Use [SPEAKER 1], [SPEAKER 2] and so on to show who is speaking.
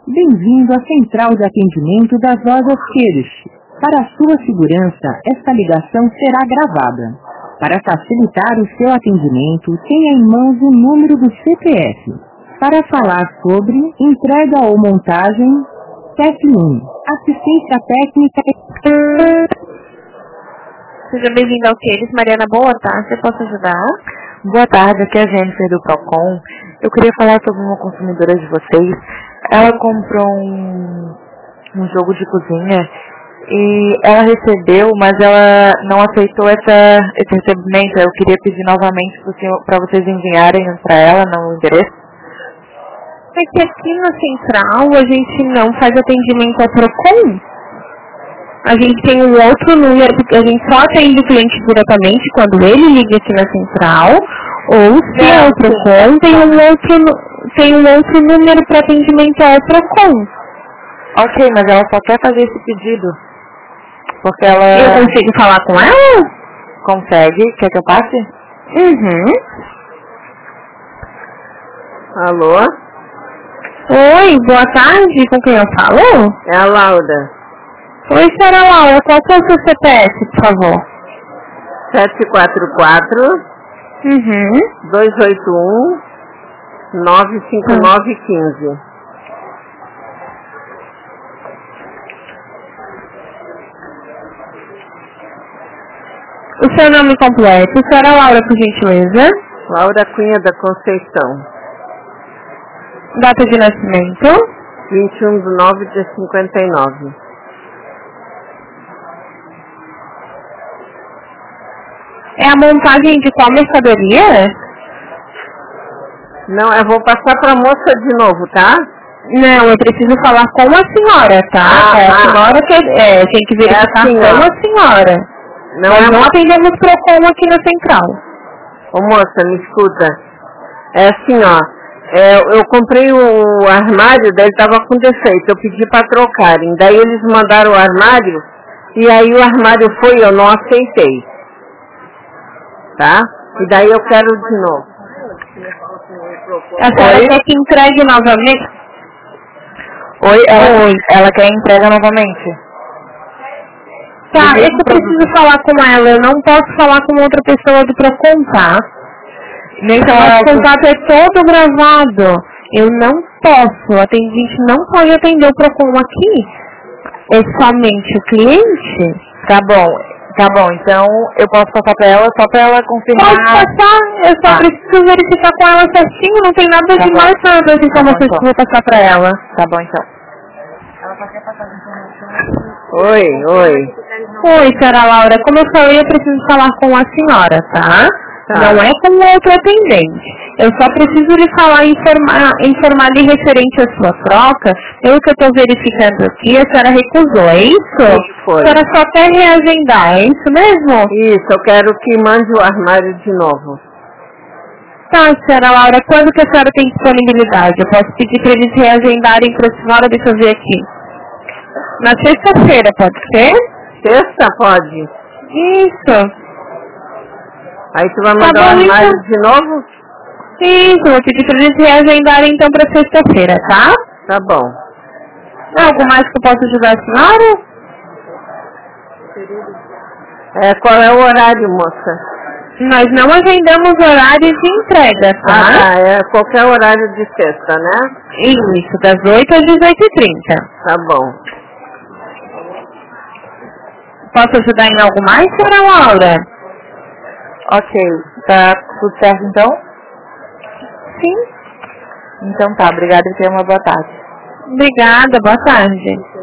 [SPEAKER 1] Bem-vindo à Central de Atendimento das Lojas Queirich. Para a sua segurança, esta ligação será gravada. Para facilitar o seu atendimento, tenha em mãos o número do CPF. Para falar sobre entrega ou montagem, TEP 1, assistência técnica.
[SPEAKER 2] Seja bem-vindo ao Queirich. Mariana, boa tarde. Eu posso ajudar?
[SPEAKER 3] Boa tarde, aqui é a Jennifer do Procon. Eu queria falar sobre uma consumidora de vocês. Ela comprou um jogo de cozinha e ela recebeu, mas ela não aceitou esse recebimento. Eu queria pedir novamente para vocês enviarem para ela no endereço.
[SPEAKER 2] É que aqui na Central a gente não faz atendimento ao Procon. A gente tem um outro número, porque a gente só atende o cliente diretamente quando ele liga aqui na Central, ou se é o Procon, tem um outro número para atendimento ao Procon.
[SPEAKER 3] Ok, mas ela só quer fazer esse pedido. Porque ela...
[SPEAKER 2] Eu consigo falar com ela?
[SPEAKER 3] Consegue? Quer que eu passe?
[SPEAKER 4] Alô?
[SPEAKER 2] Oi, boa tarde, com quem eu falo?
[SPEAKER 4] É a Laura.
[SPEAKER 2] Oi, senhora Laura, qual que é o seu CPF, por favor?
[SPEAKER 4] 744 281 95915.
[SPEAKER 2] O seu nome completo, senhora Laura, por gentileza?
[SPEAKER 4] Laura Cunha da Conceição.
[SPEAKER 2] Data de nascimento?
[SPEAKER 4] 21/9/59.
[SPEAKER 2] É a montagem de qual mercadoria?
[SPEAKER 4] Não, eu vou passar para a moça de novo, tá?
[SPEAKER 2] Não, eu preciso falar com a senhora, tá? A senhora que tem que verificar com a senhora. Nós não atendemos Procon aqui na Central.
[SPEAKER 4] Ô moça, me escuta. É assim, ó. Eu comprei o armário, daí estava com defeito. Eu pedi para trocarem. Daí eles mandaram o armário e aí o armário foi, eu não aceitei. Tá? E daí eu quero de novo.
[SPEAKER 2] A senhora quer que entregue novamente?
[SPEAKER 3] Oi, ela quer entrega novamente.
[SPEAKER 2] Tá, é que eu preciso falar com ela. Eu não posso falar com outra pessoa do Procon, tá? Nosso contato é todo gravado. Eu não posso. A gente não pode atender o Procon aqui. É somente o cliente.
[SPEAKER 3] Tá bom, então eu posso passar pra ela só pra ela confirmar.
[SPEAKER 2] Pode passar, eu só preciso verificar com ela certinho, não tem nada demais para as informações que eu vou passar pra ela.
[SPEAKER 3] Tá bom, então. Ela só quer passar as informações.
[SPEAKER 4] Oi.
[SPEAKER 2] Oi, senhora Laura, como eu falei, eu preciso falar com a senhora, tá? Não é com o outro atendente. Eu só preciso lhe falar, informar-lhe referente à sua troca. Pelo que eu estou verificando aqui, a senhora recusou, é isso?
[SPEAKER 4] Foi.
[SPEAKER 2] A senhora só quer reagendar, é isso mesmo?
[SPEAKER 4] Isso, eu quero que mande o armário de novo.
[SPEAKER 2] Tá, senhora Laura, quando que a senhora tem disponibilidade? Eu posso pedir para eles reagendarem para a senhora, deixa eu ver aqui. Na sexta-feira, pode ser?
[SPEAKER 4] Sexta, pode?
[SPEAKER 2] Isso.
[SPEAKER 4] Aí tu vai mandar o armário de novo?
[SPEAKER 2] Isso, vou pedir para eles reagendarem então para sexta-feira, tá?
[SPEAKER 4] Tá bom.
[SPEAKER 2] Algo mais que eu posso ajudar a senhora?
[SPEAKER 4] Qual é o horário, moça?
[SPEAKER 2] Nós não agendamos horários de entrega, tá?
[SPEAKER 4] É qualquer horário de sexta, né?
[SPEAKER 2] Isso, das 8 às 18h30.
[SPEAKER 4] Tá bom.
[SPEAKER 2] Posso ajudar em algo mais, senhora Laura?
[SPEAKER 3] Ok, tá tudo certo então?
[SPEAKER 2] Sim.
[SPEAKER 3] Então tá, obrigada e tenha uma boa tarde.
[SPEAKER 2] Obrigada, boa tarde.